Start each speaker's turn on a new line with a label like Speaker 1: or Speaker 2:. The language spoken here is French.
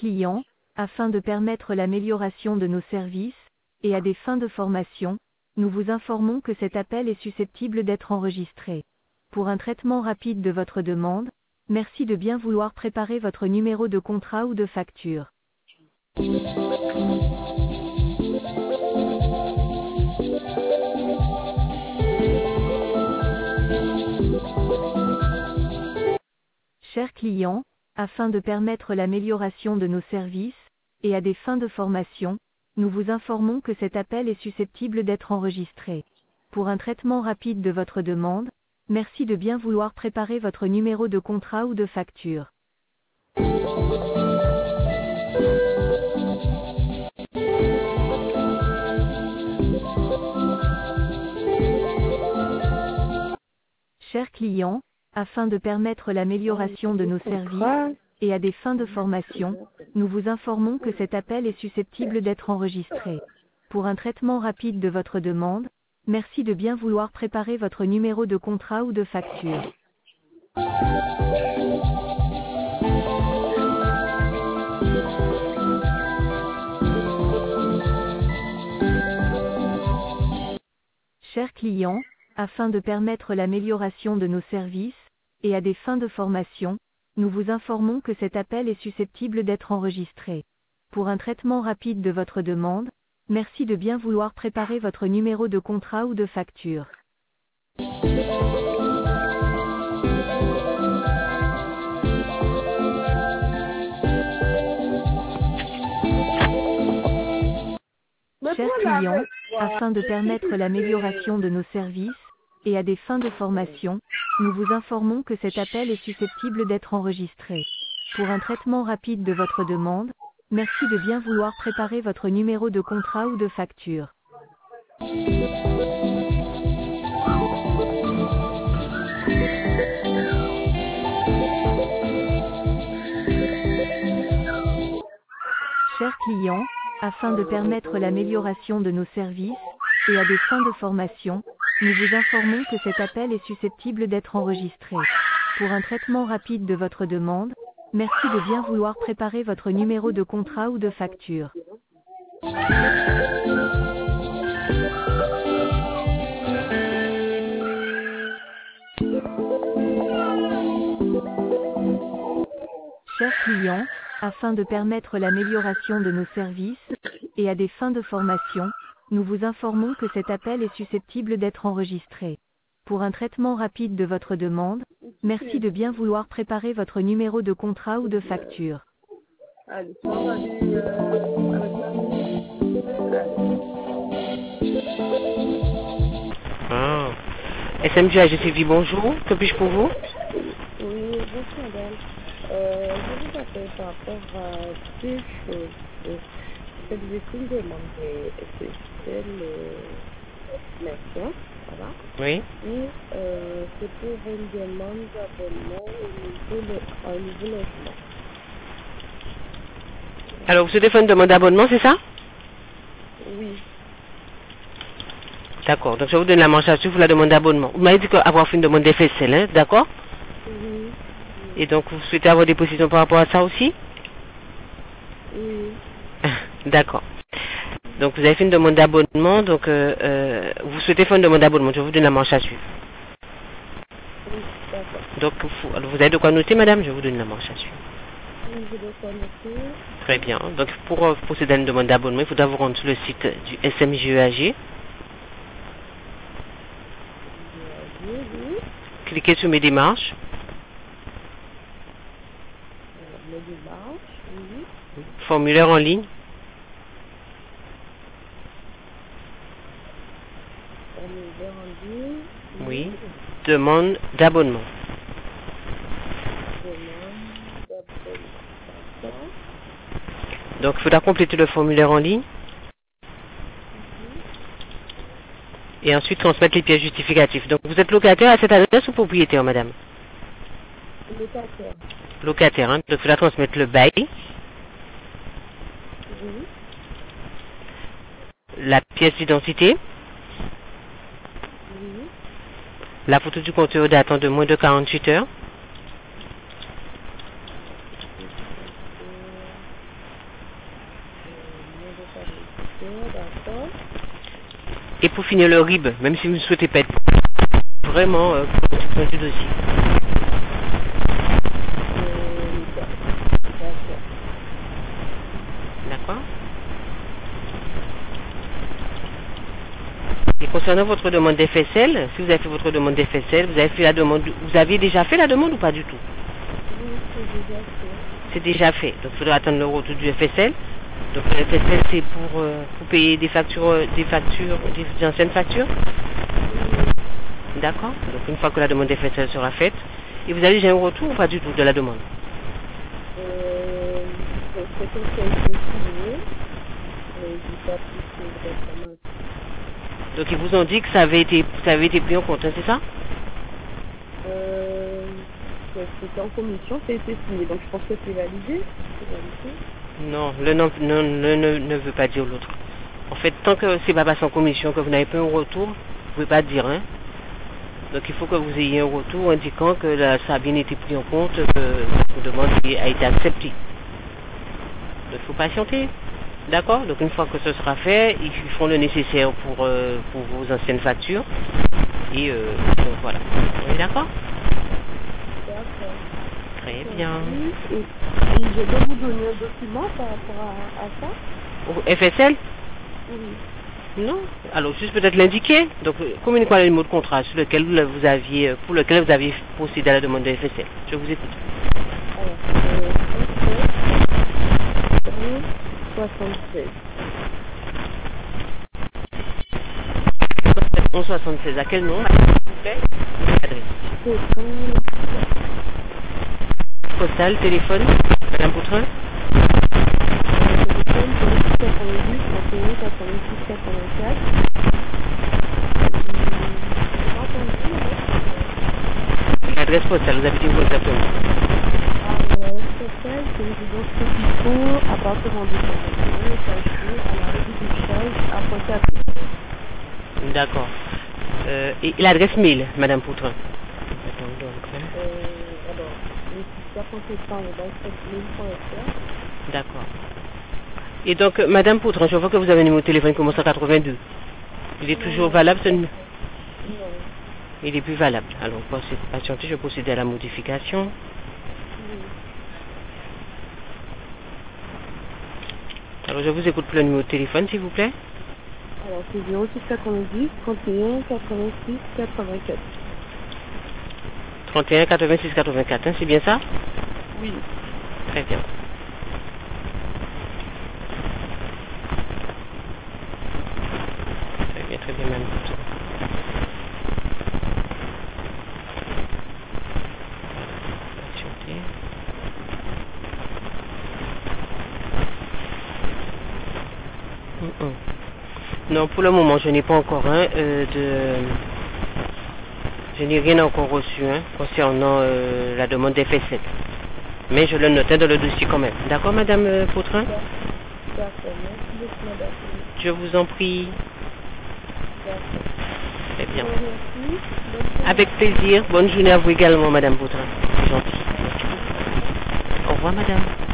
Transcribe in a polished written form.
Speaker 1: client, afin de permettre l'amélioration de nos services, et à des fins de formation, nous vous informons que cet appel est susceptible d'être enregistré. Pour un traitement rapide de votre demande, merci de bien vouloir préparer votre numéro de contrat ou de facture. Chers clients, afin de permettre l'amélioration de nos services, et à des fins de formation, nous vous informons que cet appel est susceptible d'être enregistré. Pour un traitement rapide de votre demande, merci de bien vouloir préparer votre numéro de contrat ou de facture. Chers clients, afin de permettre l'amélioration de nos services, et à des fins de formation, nous vous informons que cet appel est susceptible d'être enregistré. Pour un traitement rapide de votre demande, merci de bien vouloir préparer votre numéro de contrat ou de facture. Chers clients, afin de permettre l'amélioration de nos services, et à des fins de formation, nous vous informons que cet appel est susceptible d'être enregistré. Pour un traitement rapide de votre demande, merci de bien vouloir préparer votre numéro de contrat ou de facture. Chers clients, afin de permettre l'amélioration de nos services, et à des fins de formation, nous vous informons que cet appel est susceptible d'être enregistré. Pour un traitement rapide de votre demande, merci de bien vouloir préparer votre numéro de contrat ou de facture. Chers clients, afin de permettre l'amélioration de nos services, et à des fins de formation, nous vous informons que cet appel est susceptible d'être enregistré. Pour un traitement rapide de votre demande, merci de bien vouloir préparer votre numéro de contrat ou de facture. Chers clients, afin de permettre l'amélioration de nos services, et à des fins de formation, nous vous informons que cet appel est susceptible d'être enregistré. Pour un traitement rapide de votre demande, merci de bien vouloir préparer votre numéro de contrat ou de facture.
Speaker 2: SMG AGCV, bonjour. Que puis-je pour vous?
Speaker 3: Oui, bonjour madame. Je vous appelle par rapport à deux choses. Je vous ai demandé SSL maintenant, voilà.
Speaker 2: Oui.
Speaker 3: Et c'est pour une demande d'abonnement au nouveau logement.
Speaker 2: Alors, vous souhaitez faire une demande d'abonnement, c'est ça?
Speaker 3: Oui.
Speaker 2: D'accord. Donc, je vous donne la manche à suivre pour la demande d'abonnement. Vous m'avez dit qu'avoir fait une demande d'FSL, hein, d'accord?
Speaker 3: Oui.
Speaker 2: Et donc, vous souhaitez avoir des positions par rapport à ça aussi?
Speaker 3: Oui.
Speaker 2: D'accord. Donc, vous avez fait une demande d'abonnement. Donc, vous souhaitez faire une demande d'abonnement. Je vous donne la manche à suivre.
Speaker 3: Oui, d'accord.
Speaker 2: Donc, vous avez de quoi noter, madame? Je vous donne la manche à suivre.
Speaker 3: Oui, je dois connaître.
Speaker 2: Très bien. Donc, pour procéder à une demande d'abonnement, il faudra vous rendre sur le site du SMGEAG.
Speaker 3: Oui.
Speaker 2: Cliquez sur mes démarches.
Speaker 3: Les démarches, oui.
Speaker 2: Formulaire en ligne.
Speaker 3: Formulaire en ligne.
Speaker 2: Oui. Demande d'abonnement.
Speaker 3: Demande d'abonnement. D'accord.
Speaker 2: Donc, il faudra compléter le formulaire en ligne. Et ensuite transmettre les pièces justificatives. Donc, vous êtes locataire à cette adresse ou propriétaire, madame?
Speaker 3: Locataire.
Speaker 2: Locataire, hein. Donc, il faudra transmettre le bail,
Speaker 3: Oui.
Speaker 2: la pièce d'identité,
Speaker 3: Oui.
Speaker 2: la photo du compteur datant de moins de 48 heures,
Speaker 3: D'accord.
Speaker 2: Et pour finir le RIB, même si vous ne souhaitez pas être vraiment construction du dossier.
Speaker 3: D'accord.
Speaker 2: D'accord. Et concernant votre demande d'FSL, si vous avez fait votre demande d'FSL, vous avez fait la demande, vous aviez déjà fait la demande ou pas du tout?
Speaker 3: Oui, c'est déjà fait.
Speaker 2: C'est déjà fait. Donc il faudra attendre le retour du FSL. Donc le FSL c'est pour payer des anciennes factures. D'accord. Donc une fois que la demande d'FSL sera faite, et vous avez déjà un retour ou pas du tout de la demande?
Speaker 3: C'est comme ça que j'ai signé, mais j'ai pas pu récemment.
Speaker 2: Donc ils vous ont dit que ça avait été pris en compte, hein, c'est ça?
Speaker 3: C'était en commission, ça a été signé, donc je pense que c'est validé.
Speaker 2: Non, l'un ne veut pas dire l'autre. En fait, tant que c'est pas passé en commission, que vous n'avez pas un retour, vous ne pouvez pas dire, hein. Donc il faut que vous ayez un retour indiquant que ça a bien été pris en compte, que votre demande a été acceptée. Donc il faut patienter. D'accord? Donc une fois que ce sera fait, ils feront le nécessaire pour vos anciennes factures. Et donc voilà. On est d'accord?
Speaker 3: D'accord.
Speaker 2: Très bien.
Speaker 3: Et je dois vous donner un document par rapport à ça?
Speaker 2: Au FSL?
Speaker 3: Oui.
Speaker 2: Non. Alors juste peut-être l'indiquer. Donc communiquez le numéro de contrat pour lequel vous aviez procédé à la demande de FSL. Je vous écoute.
Speaker 3: Alors, 76.
Speaker 2: 1176. À quel nom, s'il vous plaît? Adresse. Postal, téléphone, Madame Poutrin?
Speaker 3: Téléphone 90 31 86 84.
Speaker 2: L'adresse postale, vous avez dit où exactement?
Speaker 3: Postal, c'est résidence Pépico, appartement de 51, étage 2, à la rue du Charles, à Pointe-à-Pitre.
Speaker 2: D'accord. Et l'adresse mail, Madame Poutrin?
Speaker 3: Alors, le site consultant au mail.fr.
Speaker 2: D'accord. Et donc, Madame Poutrin, je vois que vous avez un numéro de téléphone qui commence à 82. Il est toujours valable, ce numéro?
Speaker 3: Non.
Speaker 2: Il est plus valable. Alors, patientez, je vais procéder à la modification. Alors, je vous écoute pour le numéro de téléphone, s'il vous plaît.
Speaker 3: Alors, c'est 0690 31 86 84.
Speaker 2: 31 86 84, hein, c'est bien ça?
Speaker 3: Oui.
Speaker 2: Très bien. Très bien, Madame Poutrin. Patientez. Non, pour le moment, je n'ai pas encore je n'ai rien encore reçu concernant la demande d'FSL. Mais je le notais dans le dossier quand même. D'accord, Madame Poutrin?
Speaker 3: D'accord, merci beaucoup, madame.
Speaker 2: Je vous en prie.
Speaker 3: D'accord.
Speaker 2: Très bien.
Speaker 3: Merci.
Speaker 2: Avec plaisir. Bonne journée à vous également, Madame Poutrin. C'est gentil. Au revoir, Madame.